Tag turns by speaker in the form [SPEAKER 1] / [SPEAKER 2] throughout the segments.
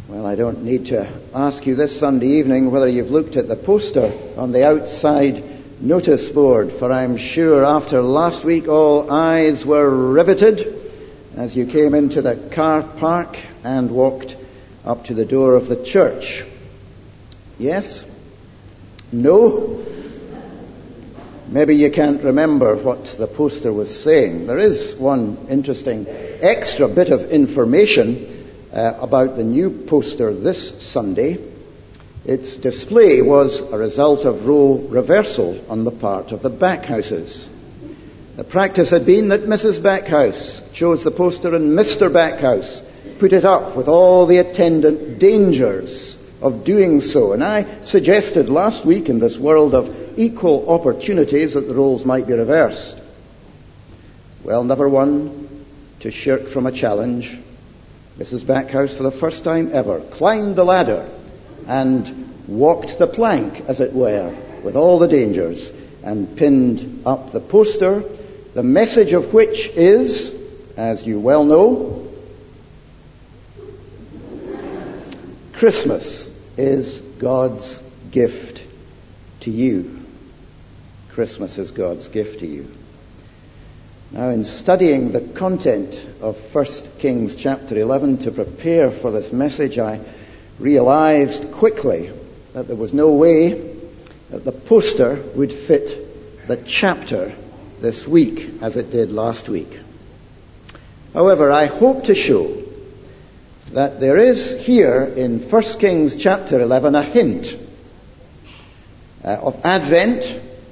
[SPEAKER 1] Well, I don't need to ask you this Sunday evening whether you've looked at the poster on the outside notice board, for I'm sure after last week all eyes were riveted as you came into the car park and walked up to the door of the church. Yes? No? Maybe you can't remember what the poster was saying. There is one interesting extra bit of information about the new poster this Sunday. Its display was a result of role reversal on the part of the Backhouses. The practice had been that Mrs. Backhouse chose the poster and Mr. Backhouse put it up with all the attendant dangers of doing so. And I suggested last week in this world of equal opportunities that the roles might be reversed. Well, never one to shirk from a challenge. Mrs. Backhouse, for the first time ever, climbed the ladder and walked the plank, as it were, with all the dangers, and pinned up the poster, the message of which is, as you well know, Christmas is God's gift to you. Christmas is God's gift to you. Now, in studying the content of 1 Kings chapter 11 to prepare for this message, I realized quickly that there was no way that the poster would fit the chapter this week as it did last week. However, I hope to show that there is here in 1 Kings chapter 11 a hint of Advent,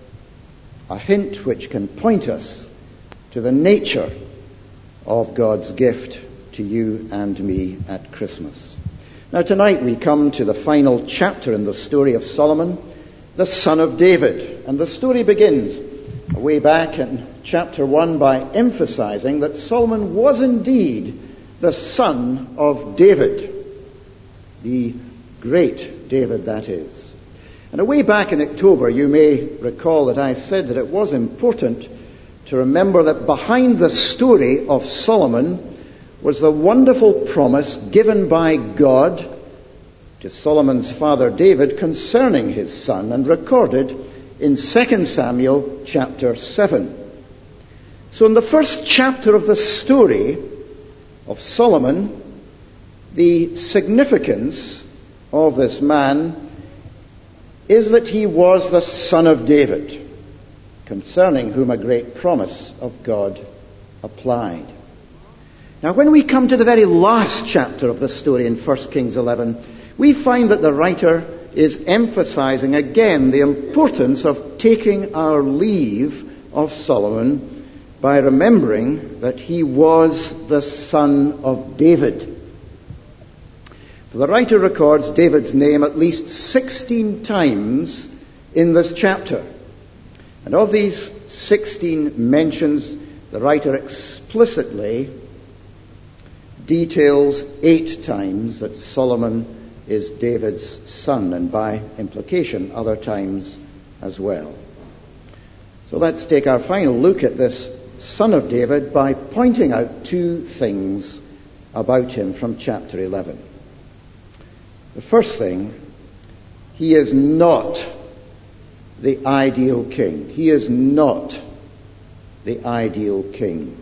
[SPEAKER 1] a hint which can point us to the nature of God's gift to you and me at Christmas. Now tonight we come to the final chapter in the story of Solomon, the son of David. And the story begins way back in chapter 1 by emphasizing that Solomon was indeed the son of David, the great David, that is. And way back in October, you may recall that I said that it was important to remember that behind the story of Solomon was the wonderful promise given by God to Solomon's father David concerning his son, and recorded in 2 Samuel chapter 7. So in the first chapter of the story of Solomon, the significance of this man is that he was the son of David, concerning whom a great promise of God applied. Now, when we come to the very last chapter of the story in 1 Kings 11, we find that the writer is emphasizing again the importance of taking our leave of Solomon by remembering that he was the son of David. For the writer records David's name at least 16 times in this chapter. And of these 16 mentions, the writer explicitly details 8 times that Solomon is David's son, and by implication, other times as well. So let's take our final look at this son of David by pointing out 2 things about him from chapter 11. The first thing, he is not the ideal king. He is not the ideal king.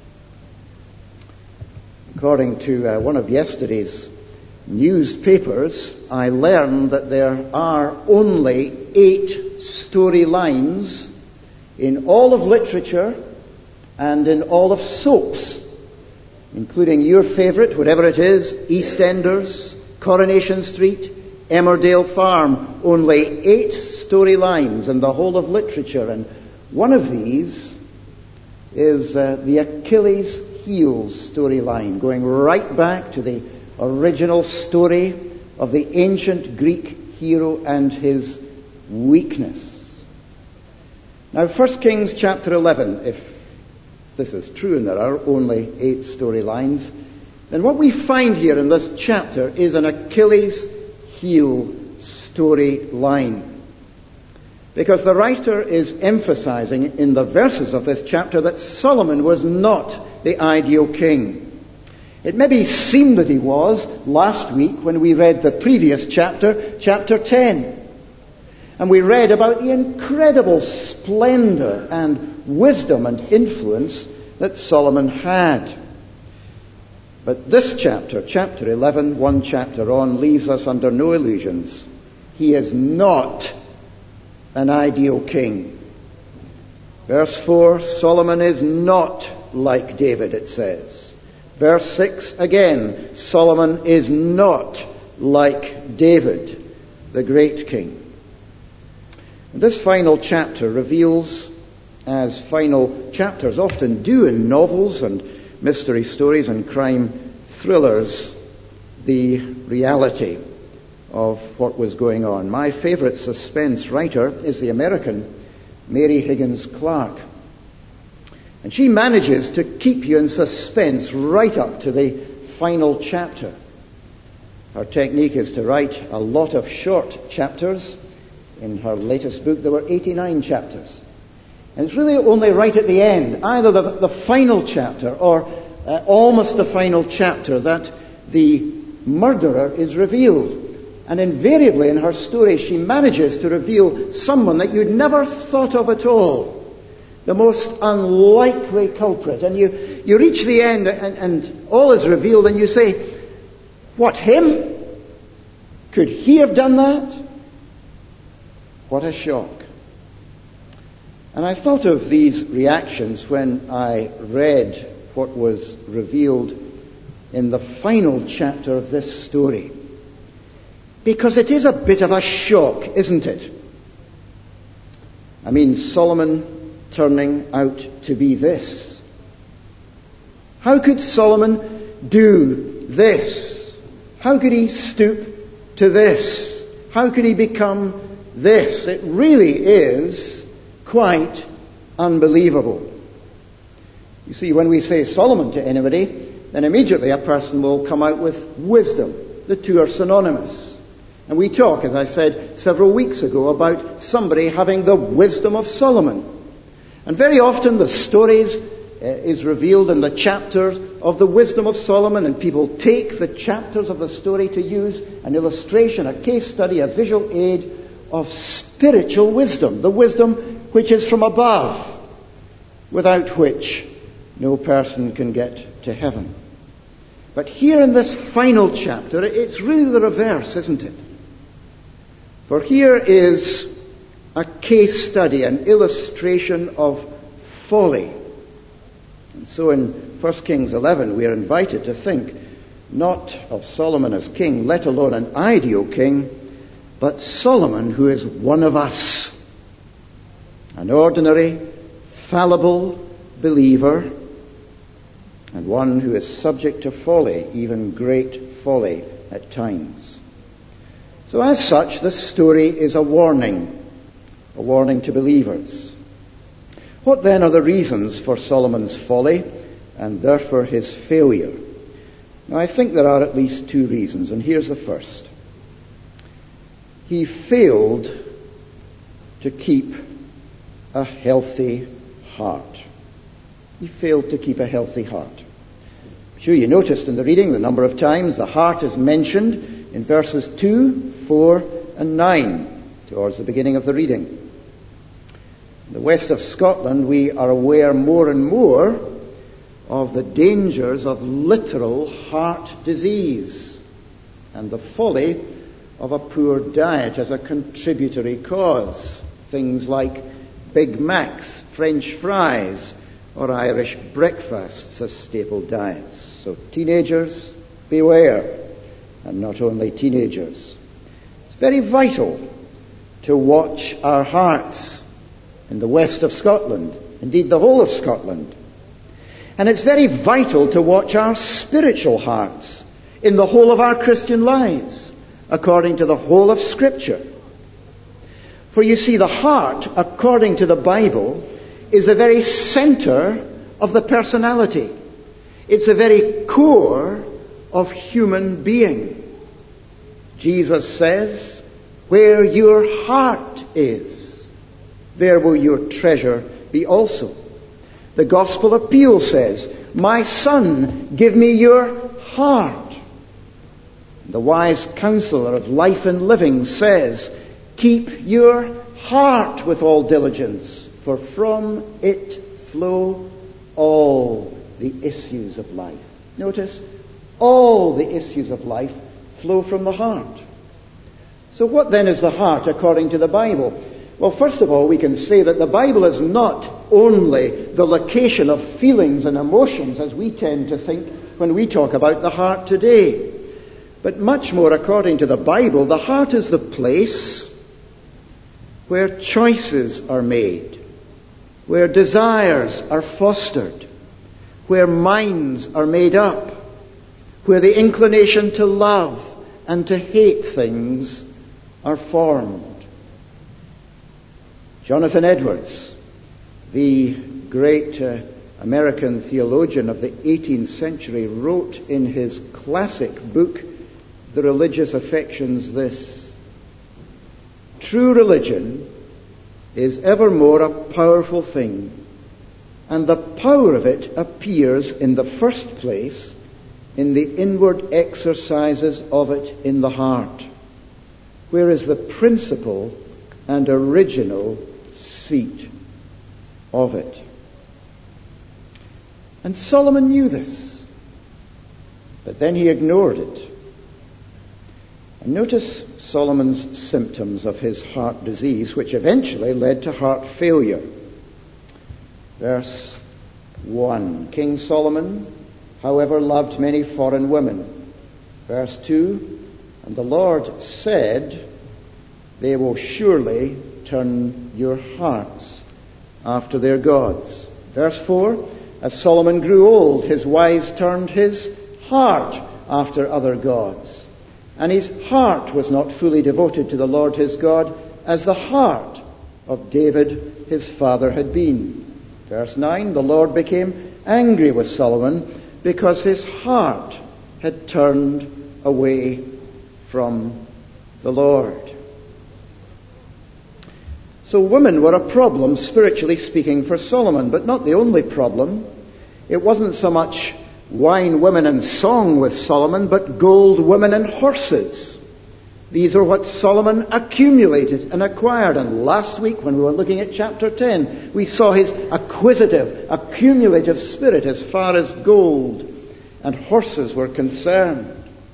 [SPEAKER 1] According to one of yesterday's newspapers, I learned that there are only 8 storylines in all of literature and in all of soaps, including your favorite, whatever it is, EastEnders, Coronation Street, Emmerdale Farm. Only 8 storylines in the whole of literature, and one of these is the Achilles heels storyline, going right back to the original story of the ancient Greek hero and his weakness. Now, 1 Kings chapter 11, if this is true and there are only 8 storylines, then what we find here in this chapter is an Achilles heel storyline. Because the writer is emphasizing in the verses of this chapter that Solomon was not the ideal king. It maybe seemed that he was last week when we read the previous chapter, chapter 10. And we read about the incredible splendor and wisdom and influence that Solomon had. But this chapter, chapter 11, one chapter on, leaves us under no illusions. He is not an ideal king. Verse 4, Solomon is not like David, it says. Verse 6, again, Solomon is not like David, the great king. And this final chapter reveals, as final chapters often do in novels and mystery stories and crime thrillers, the reality of what was going on. My favorite suspense writer is the American Mary Higgins Clark. And she manages to keep you in suspense right up to the final chapter. Her technique is to write a lot of short chapters. In her latest book, there were 89 chapters. And it's really only right at the end, either the final chapter or almost the final chapter, that the murderer is revealed. And invariably in her story, she manages to reveal someone that you'd never thought of at all. The most unlikely culprit. And you reach the end and all is revealed and you say, what, him? Could he have done that? What a shock. And I thought of these reactions when I read what was revealed in the final chapter of this story. Because it is a bit of a shock, isn't it? I mean, Solomon turning out to be this. How could Solomon do this? How could he stoop to this? How could he become this? It really is quite unbelievable. You see, when we say Solomon to anybody, then immediately a person will come out with wisdom. The two are synonymous. And we talk, as I said several weeks ago, about somebody having the wisdom of Solomon. And very often the stories is revealed in the chapters of the wisdom of Solomon, and people take the chapters of the story to use an illustration, a case study, a visual aid of spiritual wisdom, the wisdom which is from above, without which no person can get to heaven. But here in this final chapter, it's really the reverse, isn't it? For here is a case study, an illustration of folly. And so in 1 Kings 11, we are invited to think not of Solomon as king, let alone an ideal king, but Solomon who is one of us. An ordinary, fallible believer, and one who is subject to folly, even great folly at times. So as such, this story is a warning to believers. What then are the reasons for Solomon's folly and therefore his failure? Now I think there are at least two reasons, and here's the first. He failed to keep a healthy heart. He failed to keep a healthy heart. I'm sure you noticed in the reading the number of times the heart is mentioned in verses 2, 4, and 9 towards the beginning of the reading. In the west of Scotland, we are aware more and more of the dangers of literal heart disease and the folly of a poor diet as a contributory cause. Things like Big Macs, French fries, or Irish breakfasts as staple diets. So teenagers, beware. And not only teenagers. It's very vital to watch our hearts in the west of Scotland, indeed the whole of Scotland. And it's very vital to watch our spiritual hearts in the whole of our Christian lives, according to the whole of Scripture. For you see, the heart, according to the Bible, is the very center of the personality. It's the very core of human being. Jesus says, where your heart is, there will your treasure be also. The gospel appeal says, my son, give me your heart. The wise counselor of life and living says, keep your heart with all diligence, for from it flow all the issues of life. Notice, all the issues of life flow from the heart. So what then is the heart according to the Bible? Well, first of all, we can say that the Bible is not only the location of feelings and emotions, as we tend to think when we talk about the heart today. But much more, according to the Bible, the heart is the place where choices are made, where desires are fostered, where minds are made up, where the inclination to love and to hate things are formed. Jonathan Edwards, the great American theologian of the 18th century, wrote in his classic book, The Religious Affections, this: true religion is evermore a powerful thing, and the power of it appears in the first place in the inward exercises of it in the heart, where is the principal and original seat of it. And Solomon knew this, but then he ignored it. And notice Solomon's symptoms of his heart disease, which eventually led to heart failure. Verse 1, King Solomon, however, loved many foreign women. Verse 2, and the Lord said, they will surely turn your hearts after their gods. Verse 4, as Solomon grew old, his wives turned his heart after other gods. And his heart was not fully devoted to the Lord his God, as the heart of David his father had been. Verse 9, the Lord became angry with Solomon because his heart had turned away from the Lord. So women were a problem, spiritually speaking, for Solomon, but not the only problem. It wasn't so much wine, women, and song with Solomon, but gold, women, and horses. These are what Solomon accumulated and acquired. And last week, when we were looking at chapter 10, we saw his acquisitive, accumulative spirit as far as gold and horses were concerned.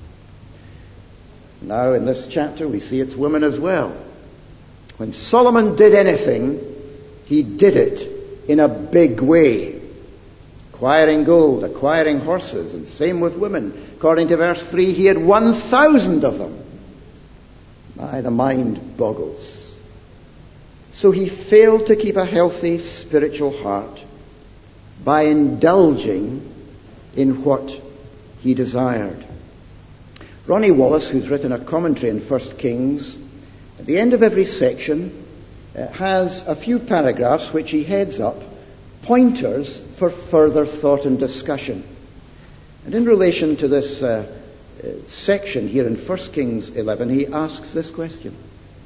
[SPEAKER 1] Now, in this chapter, we see it's women as well. When Solomon did anything, he did it in a big way. Acquiring gold, acquiring horses, and same with women. According to verse 3, he had 1,000 of them. The mind boggles. So he failed to keep a healthy spiritual heart by indulging in what he desired. Ronnie Wallace, who's written a commentary in 1 Kings, at the end of every section has a few paragraphs which he heads up, pointers for further thought and discussion. And in relation to this section here in 1 Kings 11, he asks this question: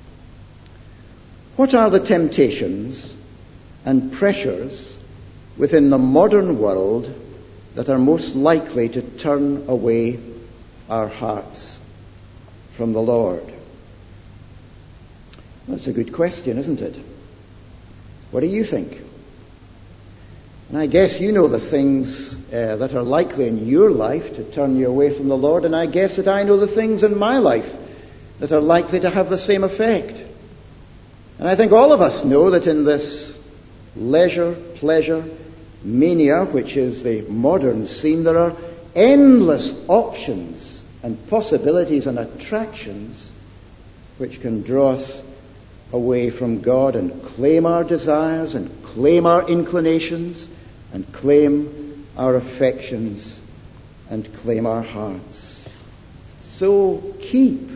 [SPEAKER 1] what are the temptations and pressures within the modern world that are most likely to turn away our hearts from the Lord? That's a good question, isn't it? What do you think? And I guess you know the things that are likely in your life to turn you away from the Lord, and I guess that I know the things in my life that are likely to have the same effect. And I think all of us know that in this leisure, pleasure, mania, which is the modern scene, there are endless options and possibilities and attractions which can draw us away from God and claim our desires and claim our inclinations and claim our affections and claim our hearts. So keep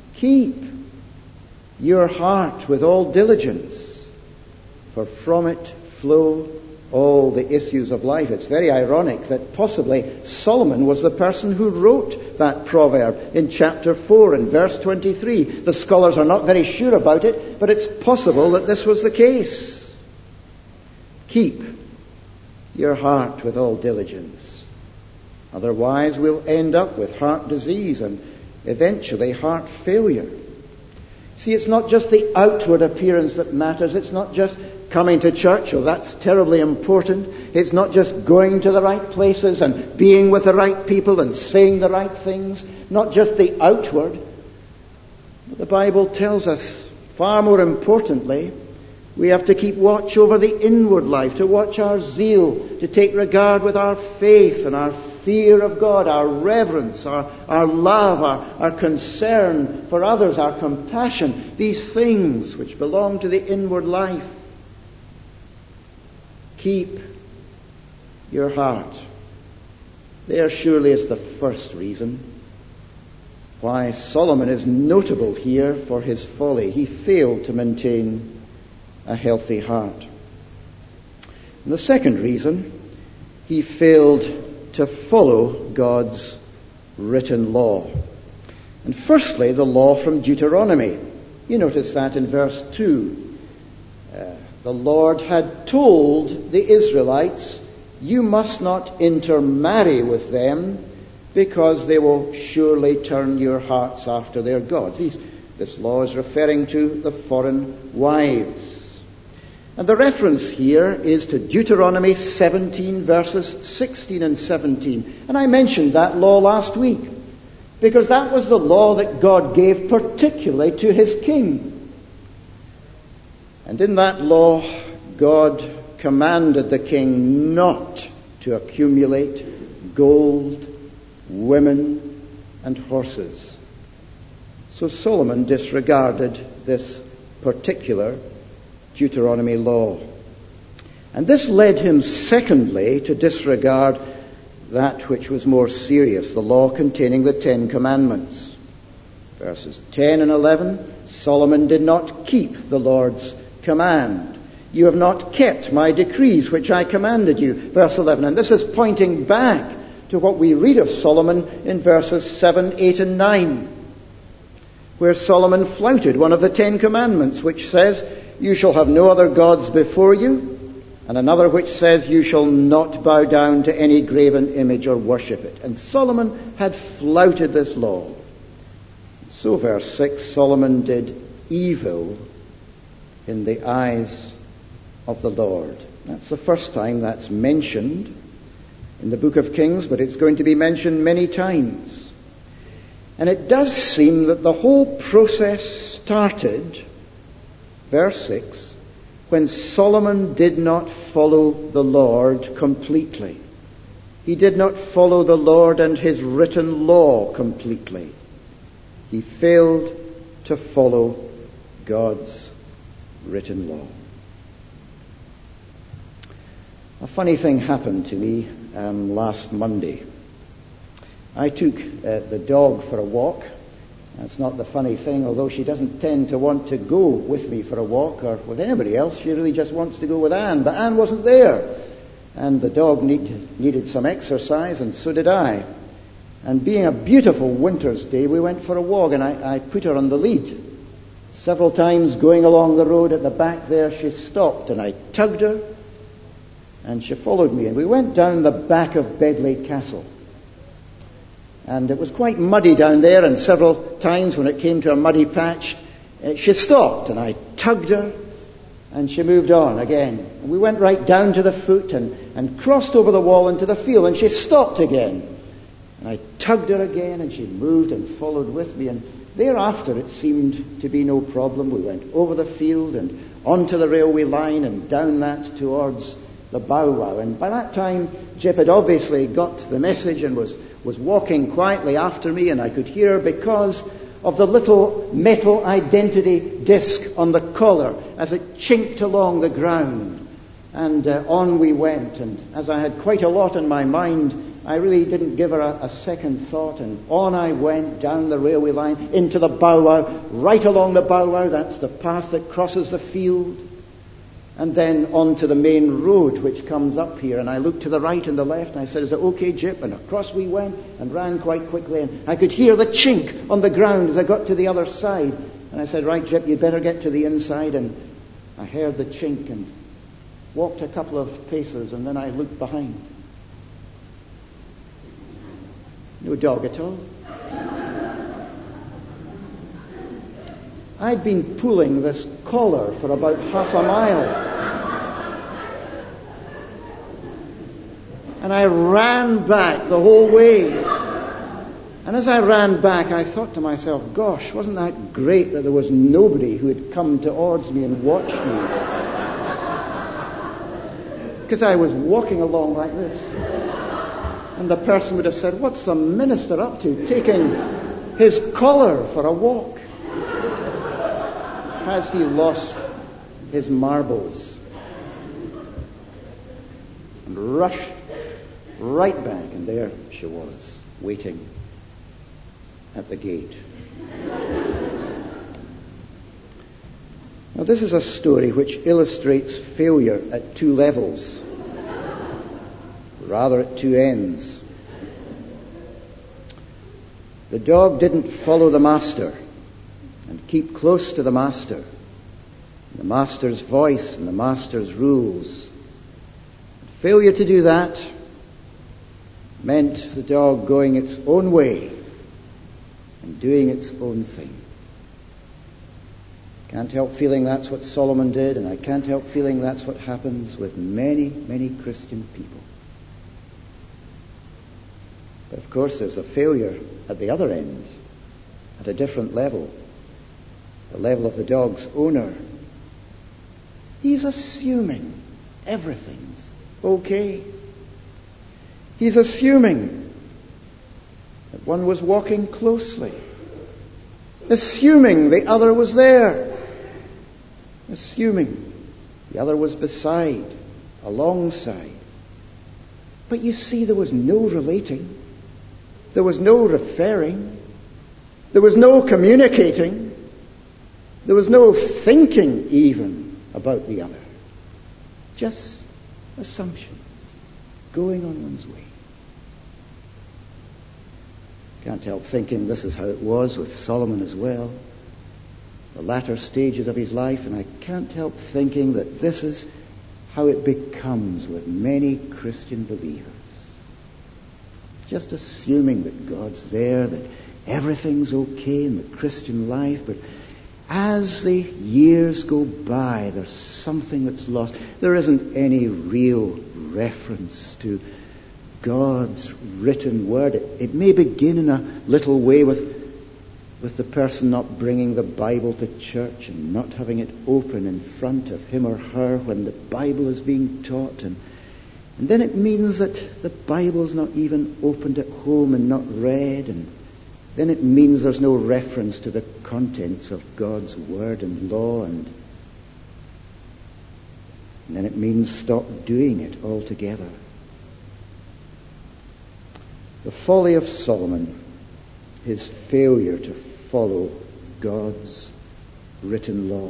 [SPEAKER 1] your heart with all diligence, for from it flow all the issues of life. It's very ironic that possibly Solomon was the person who wrote that proverb in chapter 4 and verse 23. The scholars are not very sure about it, but it's possible that this was the case. Keep your heart with all diligence. Otherwise, we'll end up with heart disease and eventually heart failure. See, it's not just the outward appearance that matters. It's not just coming to church. Oh, that's terribly important. It's not just going to the right places and being with the right people and saying the right things. Not just the outward. But the Bible tells us, far more importantly, we have to keep watch over the inward life, to watch our zeal, to take regard with our faith and our fear of God, our reverence, our love, our concern for others, our compassion, these things which belong to the inward life. Keep your heart. There surely is the first reason why Solomon is notable here for his folly. He failed to maintain a healthy heart. And the second reason, he failed to follow God's written law. And firstly, the law from Deuteronomy. You notice that in verse 2. The Lord had told the Israelites, you must not intermarry with them, because they will surely turn your hearts after their gods. This law is referring to the foreign wives. And the reference here is to Deuteronomy 17, verses 16 and 17. And I mentioned that law last week, because that was the law that God gave particularly to his king. And in that law, God commanded the king not to accumulate gold, women, and horses. So Solomon disregarded this particular Deuteronomy law. And this led him, secondly, to disregard that which was more serious, the law containing the 10 Commandments. Verses 10 and 11, Solomon did not keep the Lord's command. You have not kept my decrees which I commanded you. Verse 11, and this is pointing back to what we read of Solomon in verses 7, 8 and 9, where Solomon flouted one of the 10 Commandments, which says, you shall have no other gods before you, and another which says, you shall not bow down to any graven image or worship it. And Solomon had flouted this law. So verse 6, Solomon did evil in the eyes of the Lord. That's the first time that's mentioned in the book of Kings, but it's going to be mentioned many times. And it does seem that the whole process started, verse 6, when Solomon did not follow the Lord completely. He did not follow the Lord and his written law completely. He failed to follow God's written law. A funny thing happened to me last Monday. I took the dog for a walk. That's not the funny thing, although she doesn't tend to want to go with me for a walk or with anybody else. She really just wants to go with Anne. But Anne wasn't there. And the dog needed some exercise, and so did I. And being a beautiful winter's day, we went for a walk, and I put her on the lead. Several times going along the road at the back there, she stopped, and I tugged her, and she followed me. And we went down the back of Bedley Castle. And it was quite muddy down there, and several times when it came to a muddy patch, she stopped, and I tugged her, and she moved on again. And we went right down to the foot and crossed over the wall into the field, and she stopped again. And I tugged her again, and she moved and followed with me. And thereafter it seemed to be no problem. We went over the field and onto the railway line and down that towards the Bow Wow. And by that time, Jip had obviously got the message and was walking quietly after me, and I could hear her because of the little metal identity disc on the collar as it chinked along the ground. And on we went, and as I had quite a lot in my mind, I really didn't give her a second thought, and on I went down the railway line into the Bow Wow, right along the Bow Wow. That's the path that crosses the field. And then onto the main road which comes up here. And I looked to the right and the left, and I said, is it okay, Jip? And across we went and ran quite quickly. And I could hear the chink on the ground as I got to the other side. And I said, right, Jip, you'd better get to the inside. And I heard the chink and walked a couple of paces, and then I looked behind. No dog at all. I'd been pulling this collar for about half a mile. And I ran back the whole way. And as I ran back, I thought to myself, gosh, wasn't that great that there was nobody who had come towards me and watched me? Because I was walking along like this. And the person would have said, what's the minister up to, taking his collar for a walk? Has he lost his marbles? And rushed right back, and there she was, waiting at the gate. Now, this is a story which illustrates failure at two levels, rather at two ends. The dog didn't follow the master and keep close to the master's voice and the master's rules. Failure to do that meant the dog going its own way and doing its own thing. Can't help feeling that's what Solomon did, and I can't help feeling that's what happens with many, many Christian people. But of course there's a failure at the other end, at a different level, the level of the dog's owner. He's assuming everything's okay. He's assuming that one was walking closely, assuming the other was there, assuming the other was beside, alongside. But you see, there was no relating, there was no referring, there was no communicating, there was no thinking even about the other. Just assumptions, going on one's way. Can't help thinking this is how it was with Solomon as well, the latter stages of his life, and I can't help thinking that this is how it becomes with many Christian believers. Just assuming that God's there, that everything's okay in the Christian life, but as the years go by, there's something that's lost. There isn't any real reference to God's written word. It may begin in a little way with the person not bringing the Bible to church and not having it open in front of him or her when the Bible is being taught. And then it means that the Bible's not even opened at home and not read. And then it means there's no reference to the contents of God's word and law. And then it means stop doing it altogether. The folly of Solomon, his failure to follow God's written law.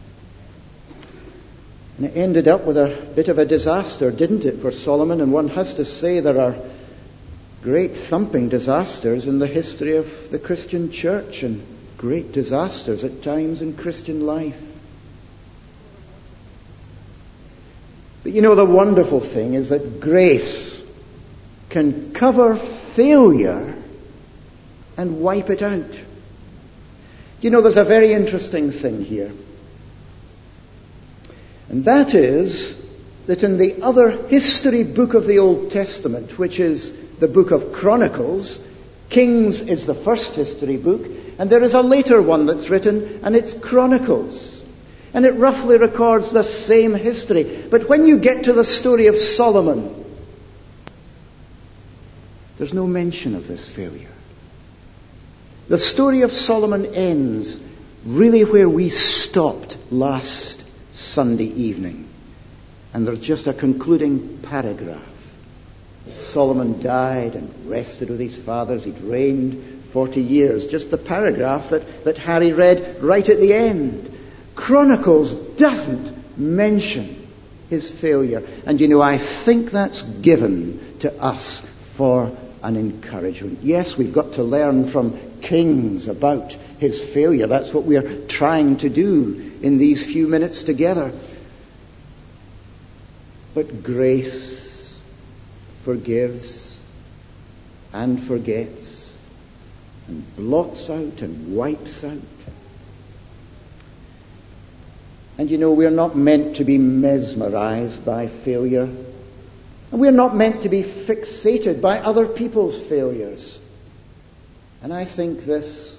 [SPEAKER 1] And it ended up with a bit of a disaster, didn't it, for Solomon? And one has to say there are great thumping disasters in the history of the Christian church and great disasters at times in Christian life. But you know, the wonderful thing is that grace can cover failure and wipe it out. You know, there's a very interesting thing here. And that is that in the other history book of the Old Testament, which is the book of Chronicles, Kings is the first history book, and there is a later one that's written, and it's Chronicles. And it roughly records the same history. But when you get to the story of Solomon, there's no mention of this failure. The story of Solomon ends really where we stopped last Sunday evening. And there's just a concluding paragraph. Solomon died and rested with his fathers. He'd reigned 40 years. Just the paragraph that Harry read right at the end. Chronicles doesn't mention his failure. And you know, I think that's given to us for an encouragement. Yes, we've got to learn from Kings about his failure. That's what we're trying to do in these few minutes together. But grace forgives and forgets. and blots out and wipes out. And you know, we're not meant to be mesmerized by failure. And we're not meant to be fixated by other people's failures. And I think this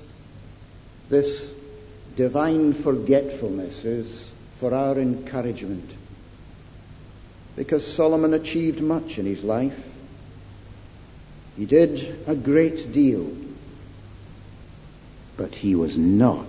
[SPEAKER 1] divine forgetfulness is for our encouragement. Because Solomon achieved much in his life. He did a great deal. But he was not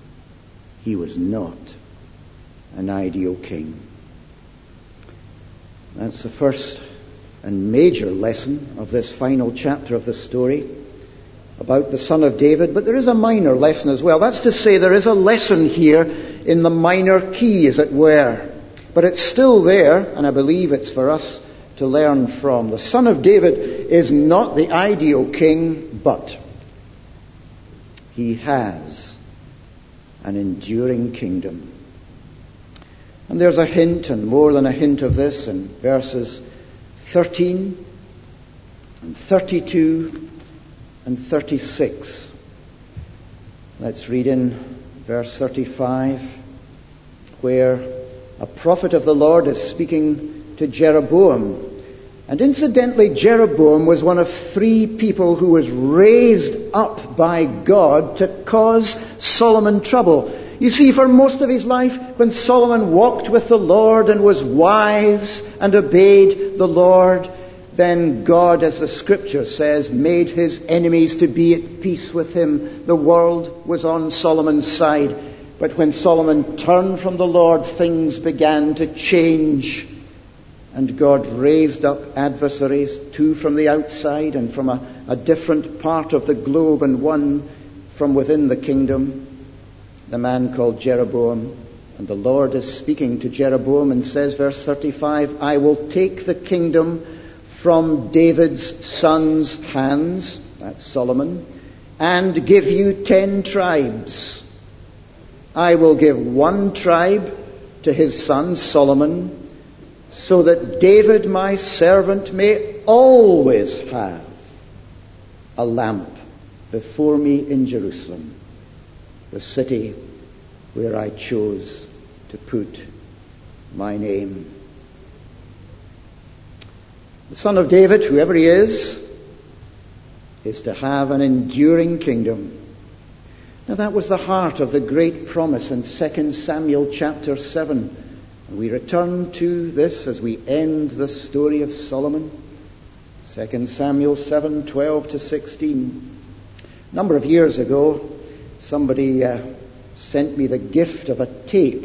[SPEAKER 1] an ideal king. That's the first and major lesson of this final chapter of the story about the son of David. But there is a minor lesson as well. That's to say, there is a lesson here in the minor key, as it were. But it's still there, and I believe it's for us to learn from. The son of David is not the ideal king, but he has an enduring kingdom. And there's a hint, and more than a hint of this, in verses 13 and 32 and 36. Let's read in verse 35, where a prophet of the Lord is speaking to Jeroboam. And incidentally, Jeroboam was one of three people who was raised up by God to cause Solomon trouble. You see, for most of his life, when Solomon walked with the Lord and was wise and obeyed the Lord, then God, as the scripture says, made his enemies to be at peace with him. The world was on Solomon's side. But when Solomon turned from the Lord, things began to change. And God raised up adversaries, two from the outside and from a different part of the globe, and one from within the kingdom, the man called Jeroboam. And the Lord is speaking to Jeroboam and says, verse 35, I will take the kingdom from David's son's hands, that's Solomon, and give you 10 tribes. I will give one tribe to his son Solomon, so that David my servant may always have a lamp before me in Jerusalem, the city where I chose to put my name. The son of David, whoever he is to have an enduring kingdom. Now that was the heart of the great promise in 2 Samuel chapter 7. And we return to this as we end the story of Solomon. 2 Samuel 7, 12 to 16. A number of years ago, somebody sent me the gift of a tape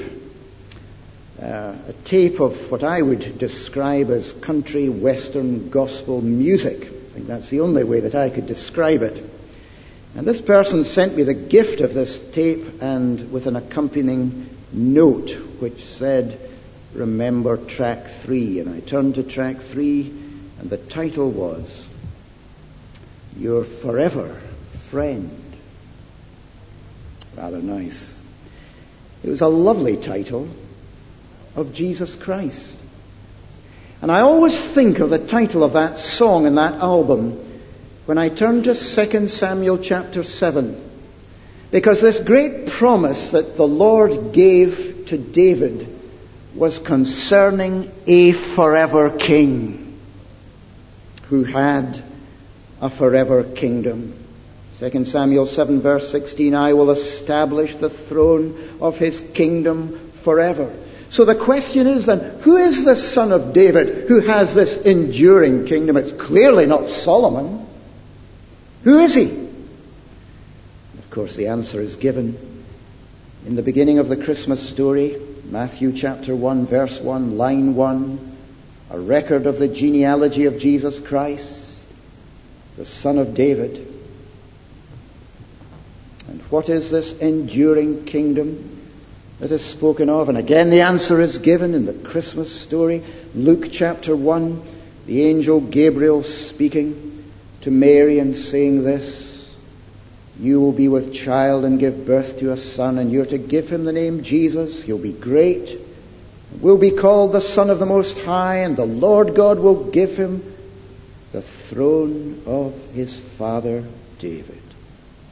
[SPEAKER 1] of what I would describe as country western gospel music. I think that's the only way that I could describe it. And this person sent me the gift of this tape, and with an accompanying note which said, remember track 3. And I turned to track 3, and the title was, Your Forever Friend. Rather nice. It was a lovely title of Jesus Christ. And I always think of the title of that song and that album when I turn to 2 Samuel chapter 7. Because this great promise that the Lord gave to David was concerning a forever king who had a forever kingdom. 2 Samuel 7 verse 16, I will establish the throne of his kingdom forever. So the question is then, who is the son of David who has this enduring kingdom? It's clearly not Solomon. Who is he? Of course, the answer is given in the beginning of the Christmas story, Matthew chapter 1, verse 1, line 1, a record of the genealogy of Jesus Christ, the son of David. And what is this enduring kingdom that is spoken of? And again, the answer is given in the Christmas story, Luke chapter 1, the angel Gabriel speaking to Mary and saying this, you will be with child and give birth to a son, and you're to give him the name Jesus. He'll be great, will be called the Son of the Most High, and the Lord God will give him the throne of his father David.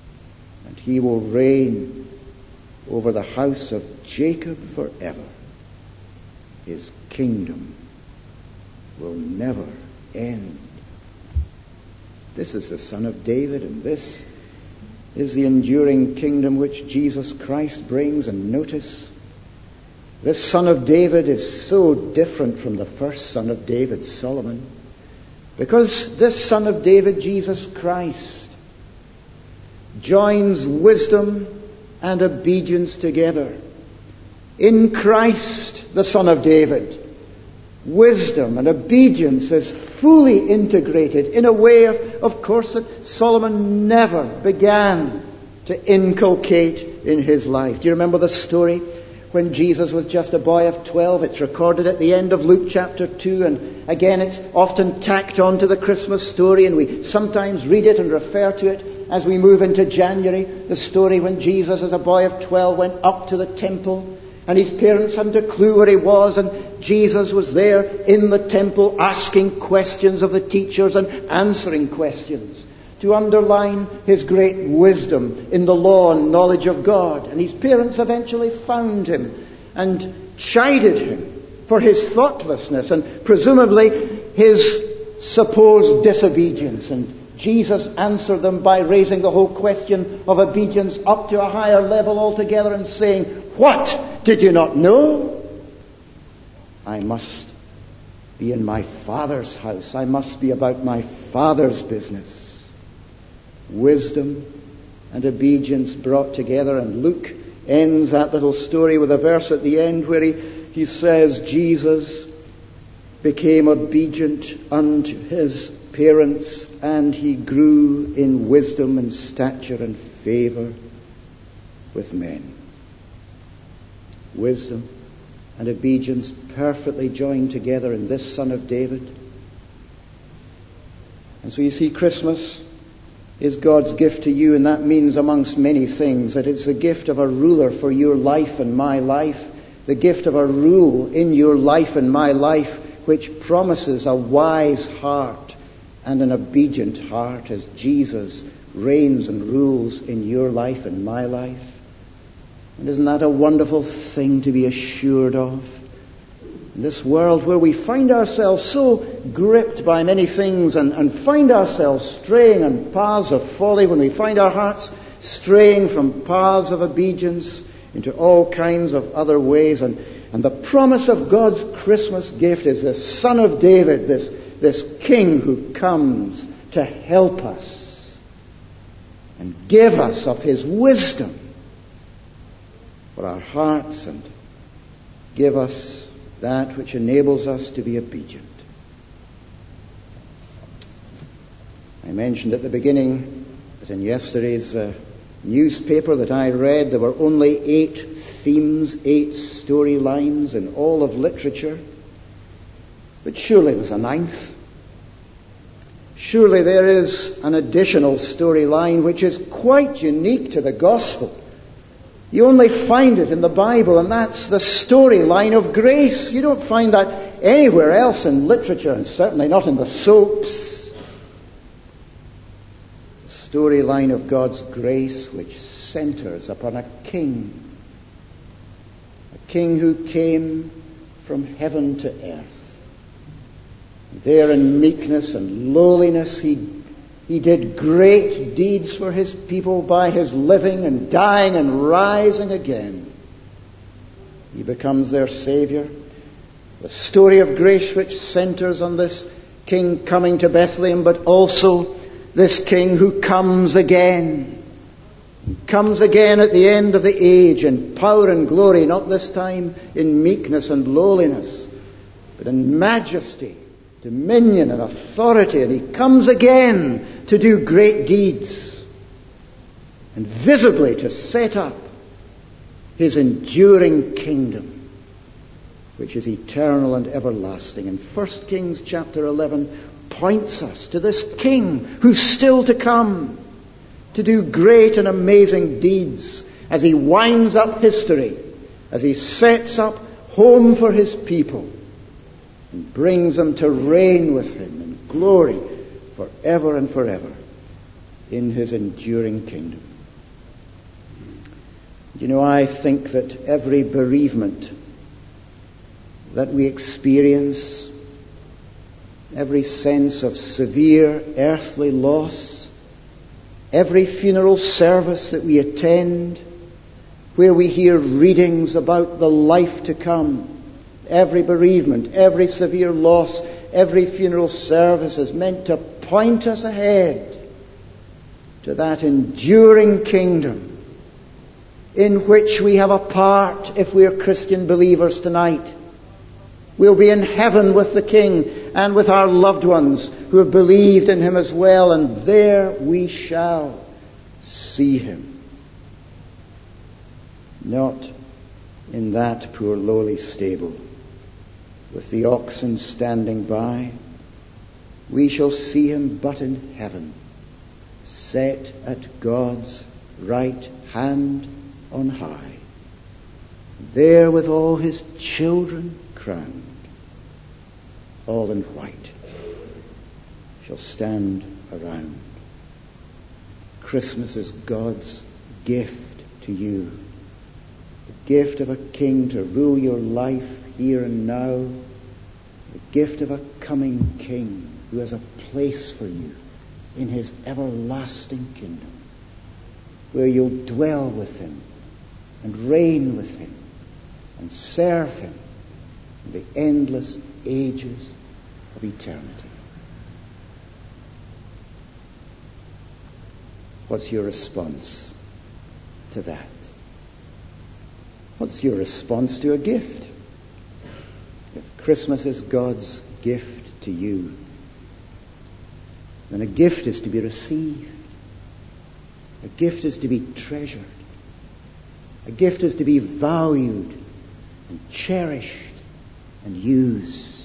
[SPEAKER 1] he will reign over the house of Jacob forever. His kingdom will never end. This is the Son of David, and this is the enduring kingdom which Jesus Christ brings. And notice, this Son of David is so different from the first Son of David, Solomon, because this Son of David, Jesus Christ, joins wisdom and obedience together. In Christ, the Son of David, wisdom and obedience is fully integrated in a way, of course, that Solomon never began to inculcate in his life. Do you remember the story when Jesus was just a boy of 12? It's recorded at the end of Luke chapter 2, and again it's often tacked on to the Christmas story, and we sometimes read it and refer to it as we move into January. The story when Jesus, as a boy of 12, went up to the temple, and his parents hadn't a clue where he was, and Jesus was there in the temple asking questions of the teachers and answering questions to underline his great wisdom in the law and knowledge of God. And his parents eventually found him and chided him for his thoughtlessness and presumably his supposed disobedience. And Jesus answered them by raising the whole question of obedience up to a higher level altogether and saying, "What? Did you not know? I must be in my Father's house. I must be about my Father's business." Wisdom and obedience brought together. And Luke ends that little story with a verse at the end where he says, Jesus became obedient unto his parents, and he grew in wisdom and stature and favor with men. Wisdom and obedience perfectly joined together in this Son of David. And so you see, Christmas is God's gift to you, and that means, amongst many things, that it's the gift of a ruler for your life and my life, the gift of a rule in your life and my life, which promises a wise heart and an obedient heart as Jesus reigns and rules in your life and my life. And isn't that a wonderful thing to be assured of? In this world where we find ourselves so gripped by many things and find ourselves straying on paths of folly, when we find our hearts straying from paths of obedience into all kinds of other ways, and the promise of God's Christmas gift is the Son of David, this King who comes to help us and give us of his wisdom for our hearts and give us that which enables us to be obedient. I mentioned at the beginning that in yesterday's newspaper that I read, there were only 8 themes, 8 storylines in all of literature. But surely there's a 9th. Surely there is an additional storyline which is quite unique to the gospel. You only find it in the Bible, and that's the storyline of grace. You don't find that anywhere else in literature, and certainly not in the soaps. The storyline of God's grace, which centers upon a king who came from heaven to earth. There in meekness and lowliness, he did great deeds for his people by his living and dying and rising again. He becomes their Savior. The story of grace which centers on this King coming to Bethlehem, but also this King who comes again. He comes again at the end of the age in power and glory, not this time in meekness and lowliness, but in majesty, dominion and authority. And he comes again to do great deeds and visibly to set up his enduring kingdom, which is eternal and everlasting. And 1 Kings chapter 11 points us to this King who's still to come to do great and amazing deeds as he winds up history, as he sets up home for his people and brings them to reign with him in glory forever and forever in his enduring kingdom. You know, I think that every bereavement that we experience, every sense of severe earthly loss, every funeral service that we attend, where we hear readings about the life to come, every bereavement, every severe loss, every funeral service is meant to point us ahead to that enduring kingdom in which we have a part if we are Christian believers tonight. We'll be in heaven with the King and with our loved ones who have believed in Him as well, and there we shall see Him. Not in that poor lowly stable with the oxen standing by. We shall see Him but in heaven, set at God's right hand on high, there with all His children crowned, all in white, shall stand around. Christmas is God's gift to you, the gift of a King to rule your life here and now, the gift of a coming King who has a place for you in His everlasting kingdom, where you'll dwell with Him and reign with Him and serve Him in the endless ages of eternity. What's your response to that? What's your response to a gift? If Christmas is God's gift to you, then a gift is to be received. A gift is to be treasured. A gift is to be valued and cherished and used.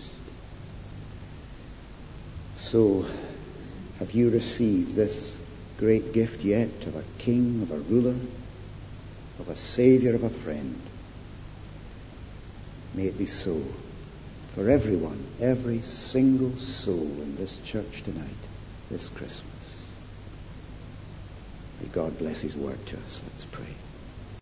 [SPEAKER 1] So, have you received this great gift yet of a King, of a ruler, of a Savior, of a friend? May it be so for everyone, every single soul in this church tonight, this Christmas. May God bless His word to us. Let's pray.